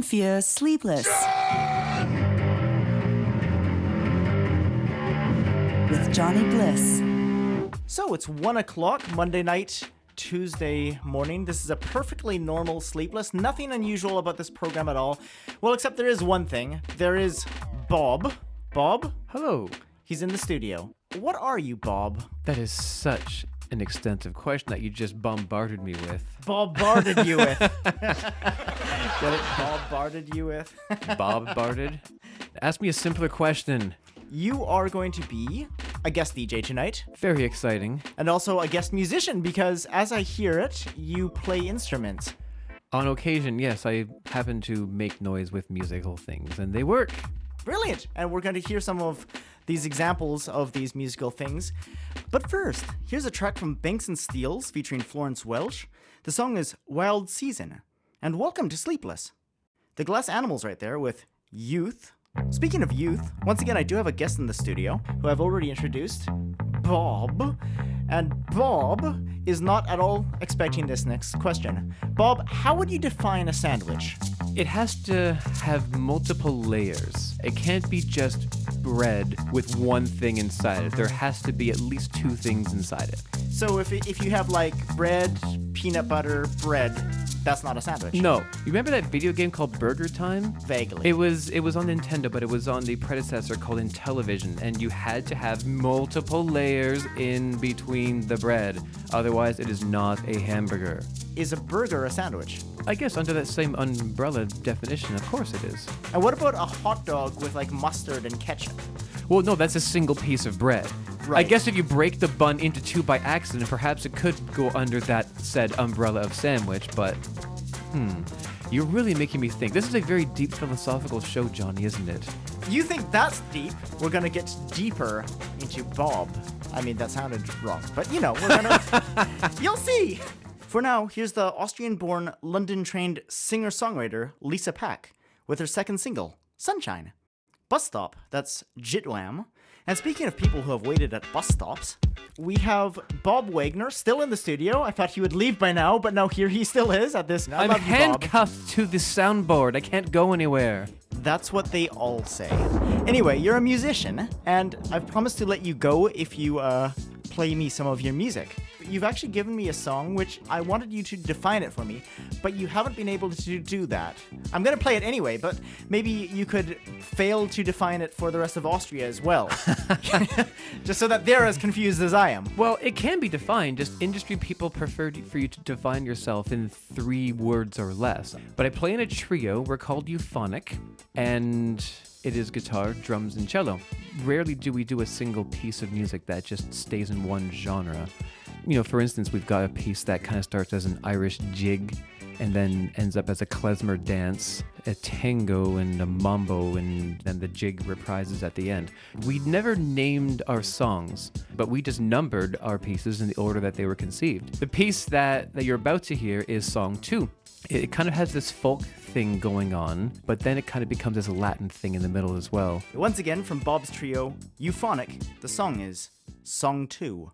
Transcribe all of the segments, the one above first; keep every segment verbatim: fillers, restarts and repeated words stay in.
für Sleepless. With Johnny Bliss. So it's one o'clock Monday night, Tuesday morning. This is a perfectly normal Sleepless. Nothing unusual about this program at all. Well, except there is one thing. There is Bob. Bob? Hello. He's in the studio. What are you, Bob? That is such an extensive question that you just bombarded me with. Bombarded you with. Get it? Bombarded you with. Bombarded? Ask me a simpler question. You are going to be a guest D J tonight. Very exciting. And also a guest musician because, as I hear it, you play instruments. On occasion, yes, I happen to make noise with musical things, and they work. Brilliant! And we're going to hear some of these examples of these musical things. But first, here's a track from Banks and Steels featuring Florence Welch. The song is Wild Season. And welcome to Sleepless. The Glass Animals right there with Youth. Speaking of youth, once again, I do have a guest in the studio who I've already introduced, Bob. And Bob is not at all expecting this next question. Bob, how would you define a sandwich? It has to have multiple layers. It can't be just bread with one thing inside it. There has to be at least two things inside it. So if if you have like bread, peanut butter, bread, that's not a sandwich. No. You remember that video game called Burger Time? Vaguely. It was it was on Nintendo, but it was on the predecessor called Intellivision, and you had to have multiple layers in between the bread. Otherwise, it is not a hamburger. Is a burger a sandwich? I guess under that same umbrella definition, of course it is. And what about a hot dog with like mustard and ketchup? Well, no, that's a single piece of bread. Right. I guess if you break the bun into two by accident, perhaps it could go under that said umbrella of sandwich, but hmm, you're really making me think. This is a very deep philosophical show, Johnny, isn't it? You think that's deep? We're gonna get deeper into Bob. I mean, that sounded wrong, but you know, we're gonna... You'll see! For now, here's the Austrian-born, London-trained singer-songwriter Lisa Pack with her second single, Sunshine. Bus Stop, that's Jitwam. And speaking of people who have waited at bus stops, we have Bob Wagner still in the studio. I thought he would leave by now, but no, here he still is at this. I I'm love you, Bob. handcuffed to the soundboard. I can't go anywhere. That's what they all say. Anyway, you're a musician, and I've promised to let you go if you uh, play me some of your music. You've actually given me a song which I wanted you to define it for me, but you haven't been able to do that. I'm going to play it anyway, but maybe you could fail to define it for the rest of Austria as well. Just so that they're as confused as I am. Well, it can be defined. Just industry people prefer to- for you to define yourself in three words or less. But I play in a trio. We're called Euphonic, and it is guitar, drums, and cello. Rarely do we do a single piece of music that just stays in one genre. You know, for instance, we've got a piece that kind of starts as an Irish jig and then ends up as a klezmer dance, a tango and a mambo, and then the jig reprises at the end. We never named our songs, but we just numbered our pieces in the order that they were conceived. The piece that, that you're about to hear is song two. It, it kind of has this folk thing going on, but then it kind of becomes this Latin thing in the middle as well. Once again, from Bob's trio, Euphonic, the song is Song two.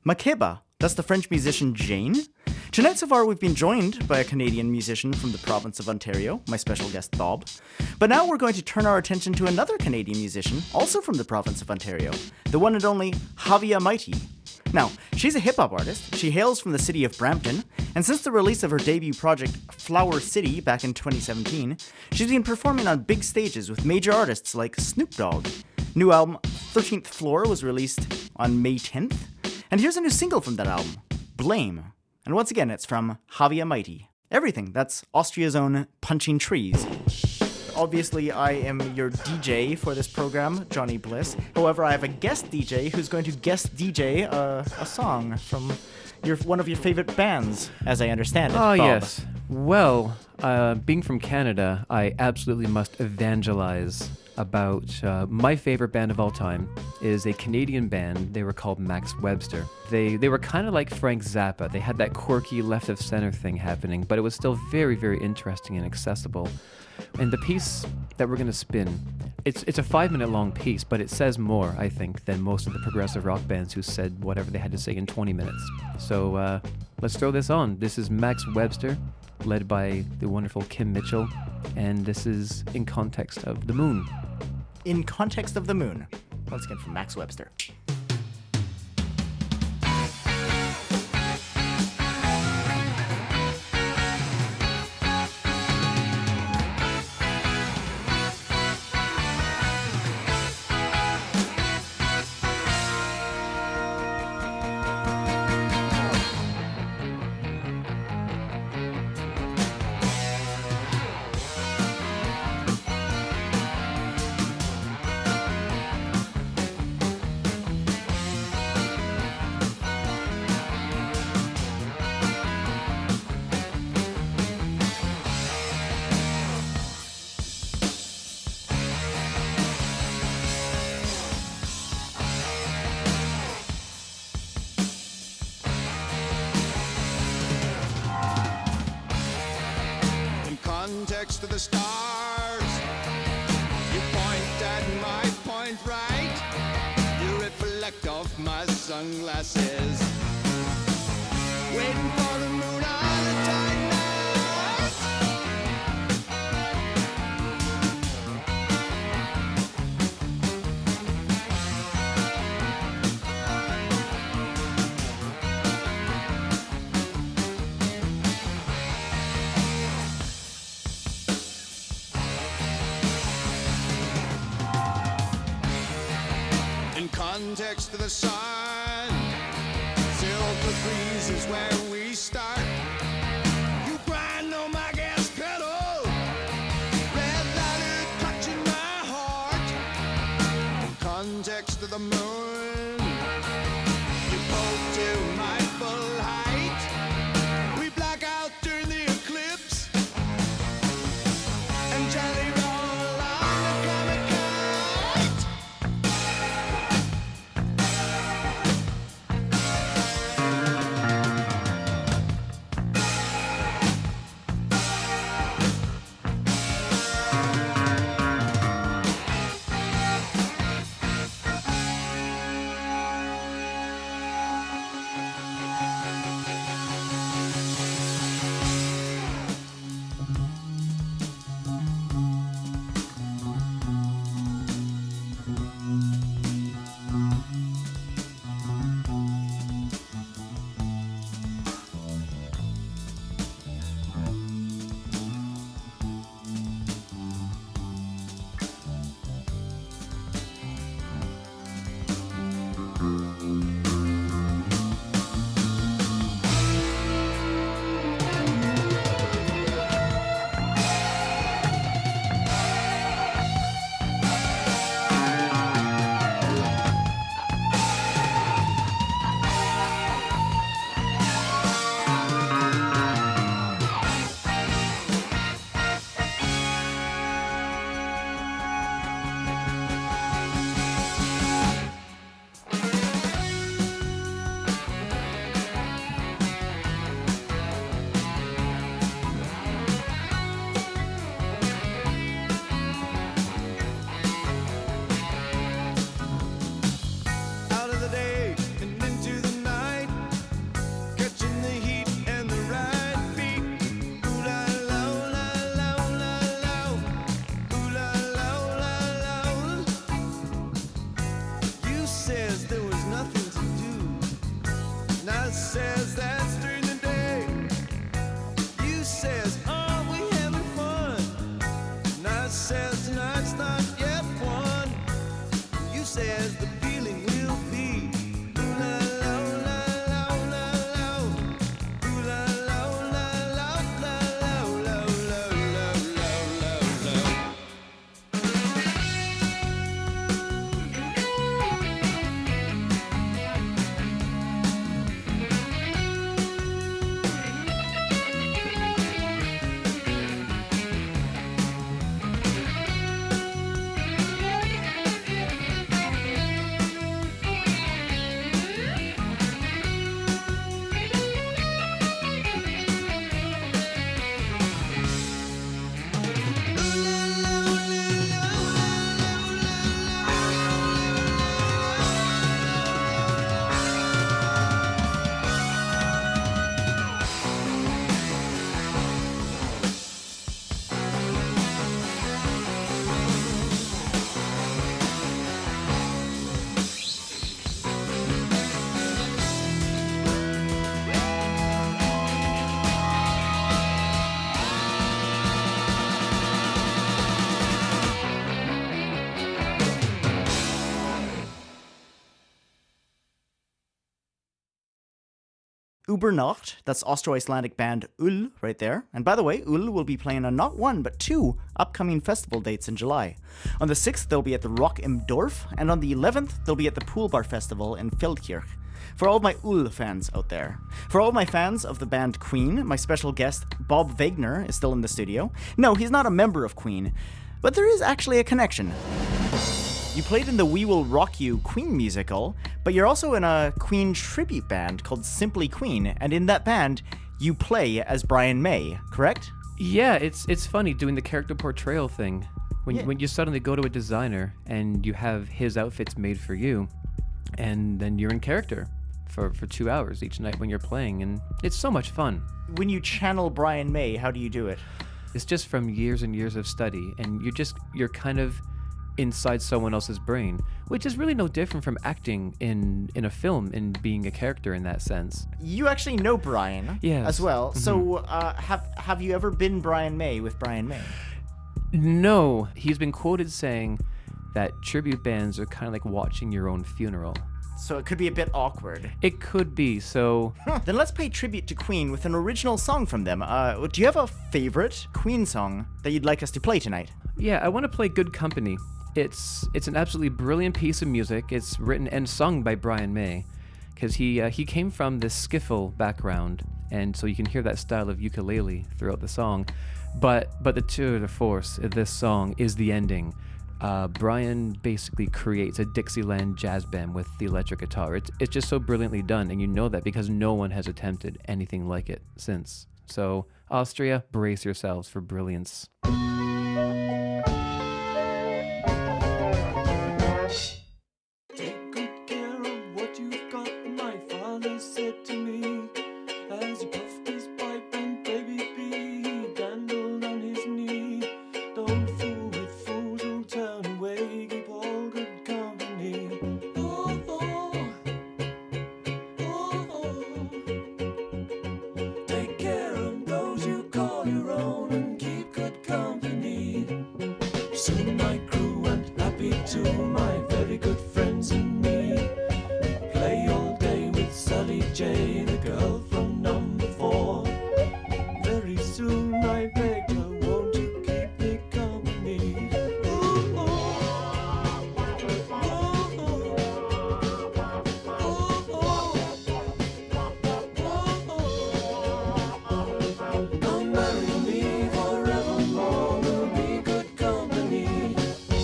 Makeba, that's the French musician Jane. Tonight so far we've been joined by a Canadian musician from the province of Ontario, my special guest Thob. But now we're going to turn our attention to another Canadian musician, also from the province of Ontario, the one and only Javia Mighty. Now, she's a hip-hop artist, she hails from the city of Brampton, and since the release of her debut project Flower City back in twenty seventeen, she's been performing on big stages with major artists like Snoop Dogg. New album thirteenth Floor was released on May tenth, and here's a new single from that album, Blame. And once again, it's from Javia Mighty. Everything, that's Austria's own Punching Trees. Obviously, I am your D J for this program, Johnny Bliss. However, I have a guest D J who's going to guest D J uh, a song from your one of your favorite bands, as I understand it. Oh, Bob. yes. Well, uh, being from Canada, I absolutely must evangelize about uh, my favorite band of all time is a Canadian band. They were called Max Webster. They they were kind of like Frank Zappa. They had that quirky left of center thing happening, but it was still very, very interesting and accessible. And the piece that we're going to spin, it's it's a five minute long piece, but it says more, I think, than most of the progressive rock bands who said whatever they had to say in twenty minutes. So uh, let's throw this on. This is Max Webster, led by the wonderful Kim Mitchell, and this is in context of the moon. In Context of the Moon. Once again from Max Webster. Context to the stars. You point at my point right. You reflect off my sunglasses. Waiting for the moon on a dark night. Context to the sun. Silver breeze is where we start. You grind on my gas pedal. Red light touching my heart. Context to the moon. You pull to my full height. We black out during the eclipse. And Johnny roll on the comic kite. I says that's during the day. You says, are we having fun? And I says, tonight's not yet won. You says the feeling will be ooh la la la la la la. Ooh la la la la la la la la la la la. Übernacht, that's Austro-Icelandic band Ull right there. And by the way, Ull will be playing on not one, but two upcoming festival dates in July. On the sixth, they'll be at the Rock im Dorf, and on the eleventh, they'll be at the Pool Bar Festival in Feldkirch. For all my Ull fans out there. For all my fans of the band Queen, my special guest Bob Wagner is still in the studio. No, he's not a member of Queen, but there is actually a connection. You played in the We Will Rock You Queen musical, but you're also in a Queen tribute band called Simply Queen, and in that band, you play as Brian May, correct? Yeah, it's it's funny doing the character portrayal thing. When, Yeah. when you suddenly go to a designer and you have his outfits made for you, and then you're in character for, for two hours each night when you're playing, and it's so much fun. When you channel Brian May, how do you do it? It's just from years and years of study, and you just you're kind of inside someone else's brain, which is really no different from acting in in a film and being a character in that sense. You actually know Brian Yes. as well. So uh, have have you ever been Brian May with Brian May? No, he's been quoted saying that tribute bands are kind of like watching your own funeral. So it could be a bit awkward. It could be, so Huh. Then let's pay tribute to Queen with an original song from them. Uh, do you have a favorite Queen song that you'd like us to play tonight? yeah, I want to play Good Company. It's it's an absolutely brilliant piece of music. It's written and sung by Brian May, because he uh, he came from this skiffle background, and so you can hear that style of ukulele throughout the song. But but the tour de force of this song is the ending. Uh, Brian basically creates a Dixieland jazz band with the electric guitar. It's it's just so brilliantly done, and you know that because no one has attempted anything like it since. So Austria, brace yourselves for brilliance. Take good care of what you've got, my father said to me, as he puffed his pipe and baby B he dandled on his knee. Don't fool with fools who'll turn away, keep all good company. Oh, oh, oh, oh. Take care of those you call your own and keep good company. Soon my crew went happy too, my very good friends and me. Play all day with Sally J, the girl from number four. Very soon I begged her, won't you keep me company? Ooh, oh, oh, oh, oh. Come marry me forevermore, we'll be good company.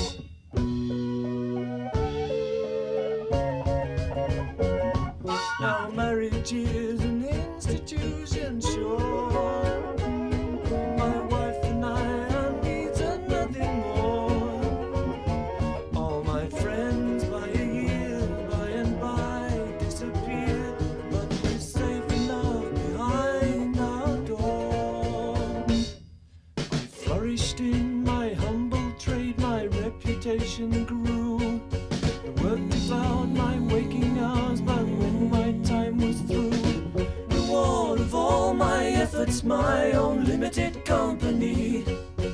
Now marriage is an institution, sure. My wife and I are needs and nothing more. All my friends by a year, by and by disappear, but we're safe enough behind our door. I flourished in my humble trade, my reputation grew. I worked about my waking hours, but when my time was through, it's my own limited company.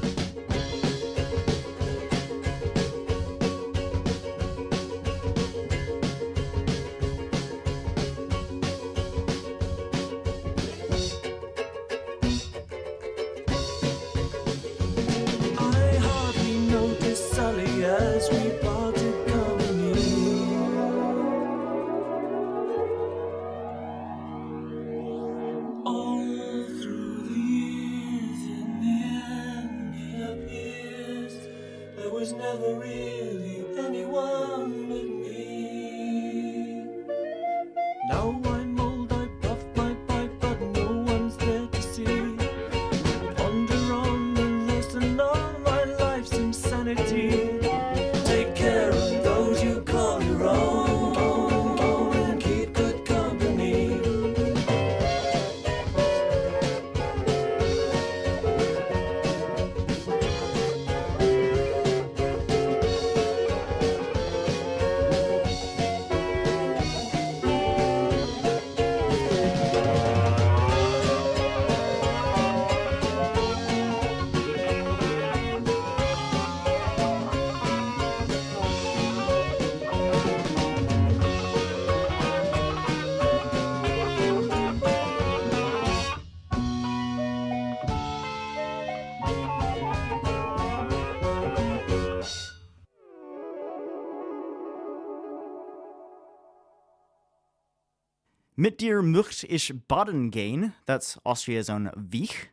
I hardly noticed Sally as we parted company. All through the years, in the end, it appears there was never really anyone but me. Now I'm old, I puff my pipe, but no one's there to see. Ponder on the lesson of my life's insanity. Take care of those you call your own, and keep good company. Mit dir möcht ich baden gehen. That's Austria's own Wich.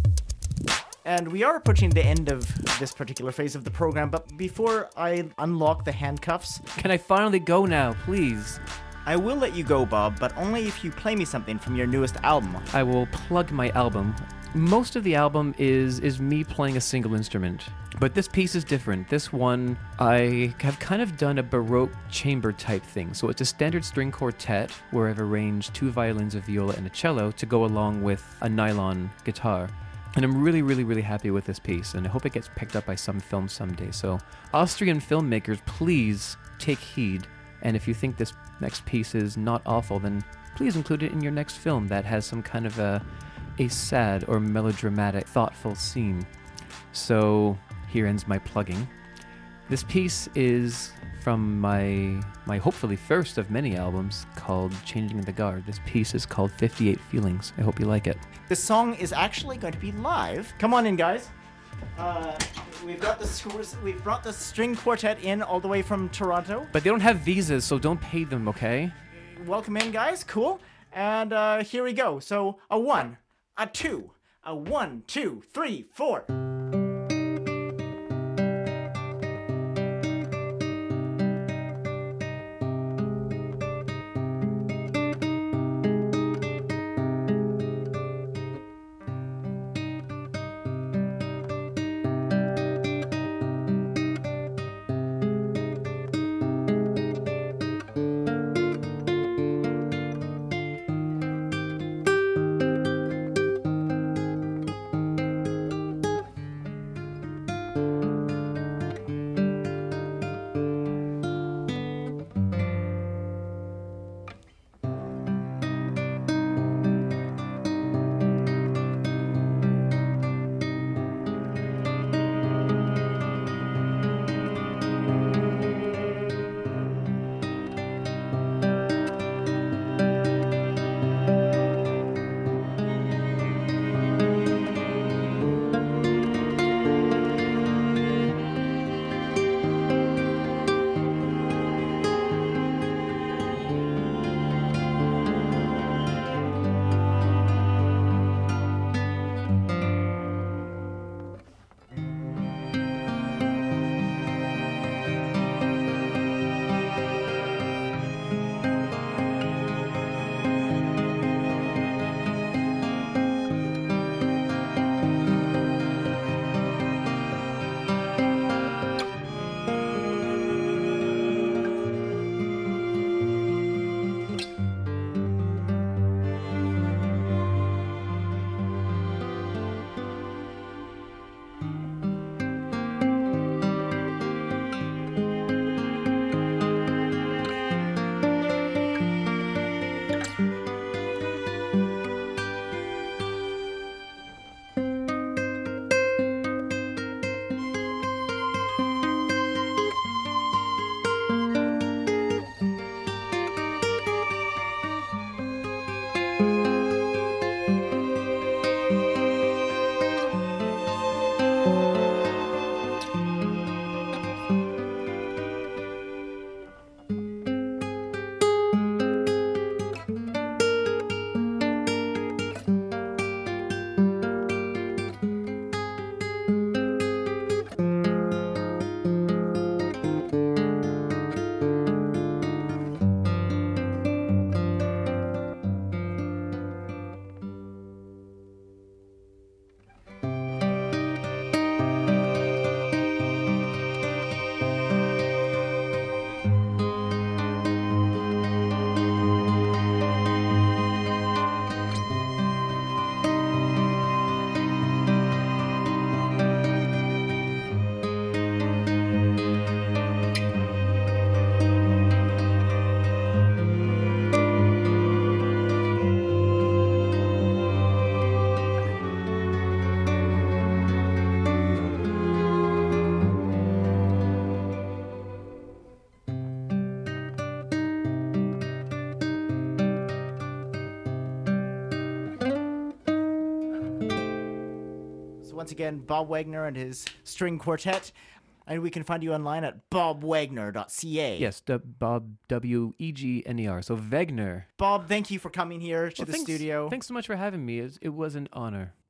And we are approaching the end of this particular phase of the program, but before I unlock the handcuffs, Can I finally go now, please? I will let you go, Bob, but only if you play me something from your newest album. I will plug my album. Most of the album is is me playing a single instrument, but this piece is different. This one, I have kind of done a Baroque chamber type thing. So it's a standard string quartet where I've arranged two violins, a viola, and a cello to go along with a nylon guitar. And I'm really, really, really happy with this piece, and I hope it gets picked up by some film someday. So, Austrian filmmakers, please take heed. And if you think this next piece is not awful, then please include it in your next film that has some kind of a, a sad or melodramatic, thoughtful scene. So, here ends my plugging. This piece is from my my hopefully first of many albums called Changing the Guard. This piece is called fifty-eight Feelings. I hope you like it. This song is actually going to be live. Come on in, guys. Uh, we've got the scores. We've brought the string quartet in all the way from Toronto. But they don't have visas, so don't pay them, okay? Welcome in, guys. Cool. And uh, here we go. So a one, a two, a one, two, three, four. Once again, Bob Wagner and his string quartet. And we can find you online at bob wagner dot c a. Yes, D- Bob, W E G N E R. So Wegner. Bob, thank you for coming here to Well, the thanks, studio. Thanks so much for having me. It was, it was an honor.